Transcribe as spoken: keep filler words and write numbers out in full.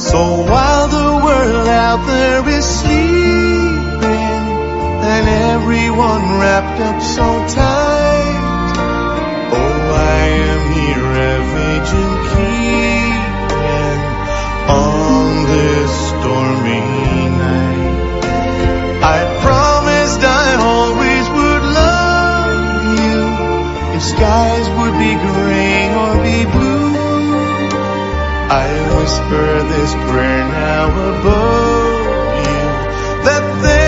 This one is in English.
So while the world out there is sleeping and everyone wrapped up so tight, oh, I am here at Vigil Keeping on this stormy night. I promised I always would love you, if skies would be gray or be blue. I whisper this prayer now above you, that there